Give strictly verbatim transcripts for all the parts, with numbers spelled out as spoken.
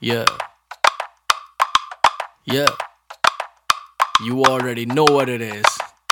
Yeah. Yeah. You already know what it is.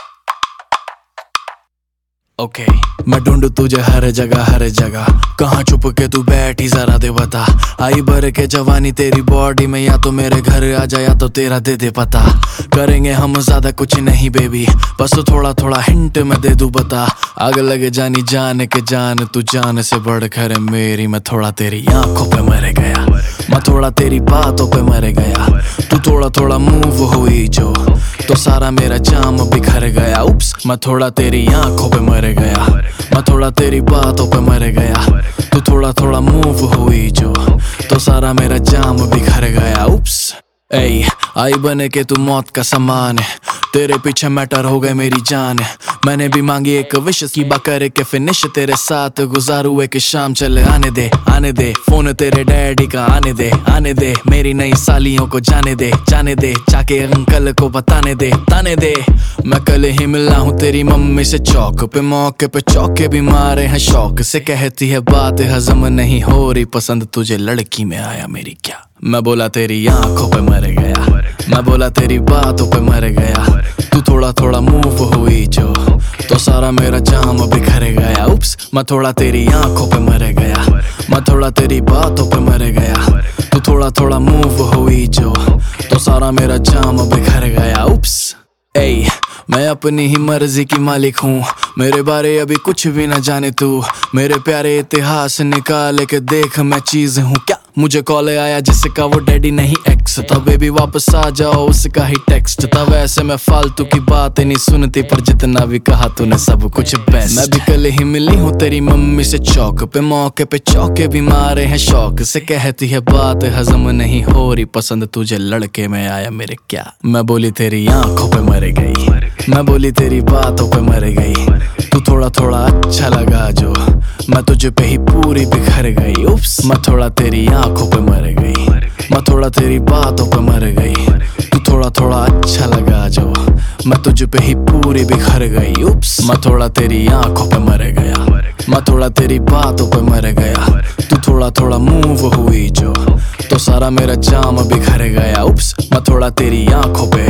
Okay. मैं ढूंढू तुझे हर जगह हर जगह, कहाँ छुप के तू बैठी जरा दे बता। आई भर के जवानी तेरी बॉडी में, या तो मेरे घर आ जा या तो तेरा दे दे पता। करेंगे हम ज्यादा कुछ नहीं बेबी, बस तो थोड़ा थोड़ा हिंट मैं दे दूं बता। आग लगे जानी जान के जान, तू जान से बढ़कर है मेरी। मैं थोड़ा तेरी आंखों पे मर गया, मैं थोड़ा तेरी बातों पे मर गया। तू थोड़ा थोड़ा मूव हुई जो, तो सारा मेरा जाम बिखर गया। उप्स, मैं थोड़ा तेरी आंखों पे मर गया, मैं थोड़ा तेरी बातों पे मर गया। तू थोड़ा थोड़ा मूव हुई जो, तो सारा मेरा जाम बिखर गया। उप्स, ऐ आई बने के तू मौत का समान है, तेरे पीछे मैटर हो गए मेरी जान। मैंने भी मांगी एक विश की बकर के फिनिश, तेरे साथ गुजारू एक शाम। चल आने दे आने दे, फोन तेरे डैडी का आने दे आने दे। मेरी नई सालियों को जाने दे जाने दे, जाके अंकल को बताने दे ताने दे। मैं कल ही मिला हूँ तेरी मम्मी से चौक पे, मौके पे चौके भी मारे हैं शौक से। कहती है बात हजम नहीं हो रही, पसंद तुझे लड़की में आया मेरी क्या। मैं बोला तेरी आंखों पे मर गया, मैं बोला तेरी बातों पे मर गया। तू थोड़ा थोड़ा मूव हुई जो, तो सारा मेरा जाम बिखर गया। उप्स, मैं थोड़ा तेरी आंखों पे मर गया, मैं थोड़ा तेरी बातों पे मर गया। तू थोड़ा थोड़ा मूव हुई जो, तो सारा मेरा जाम बिखर गया। उप्स, ऐ मैं अपनी ही मर्जी की मालिक हूँ, मेरे बारे अभी कुछ भी न जाने तू। मेरे प्यारे इतिहास निकाल के देख, मैं चीज हूँ क्या। मुझे कॉल आया जिसका वो डैडी नहीं एक्स था, बेबी वापस आ जाओ उसका ही टेक्स्ट था। वैसे मैं फालतू की बात नहीं सुनती, पर जितना भी कहा तूने सब कुछ बेस्ट। मैं भी कल ही मिली हूँ तेरी मम्मी से चौक पे, मौके पे चौके भी मारे हैं शौक से। कहती है बात हजम नहीं हो रही, पसंद तुझे लड़के में आया मेरे क्या। मैं बोली तेरी आंखों पे मर गई, मैं बोली तेरी बातों पे मर गई। तू थोड़ा थोड़ा अच्छा लगा जो, मैं तुझे पे ही पूरी बिखर गई। उप्स, मैं थोड़ा तेरी आंखों पे मर गई, मैं थोड़ा तेरी बातों पे मर गई। तू थोड़ा थोड़ा अच्छा लगा जो, मैं तुझे पे ही पूरी बिखर गई। उप्स, मैं थोड़ा तेरी आंखों पे मर गया, मैं थोड़ा तेरी बातों पे मर गया। तू थोड़ा थोड़ा मूव हुई जो, तो सारा मेरा जाम बिखर गया। उप्स, मैं थोड़ा तेरी आंखों पे,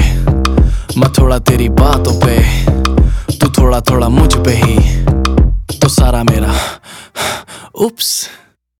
मैं थोड़ा तेरी बातों पे, तू थोड़ा थोड़ा मुझ पे ही, तो सारा मेरा उप्स।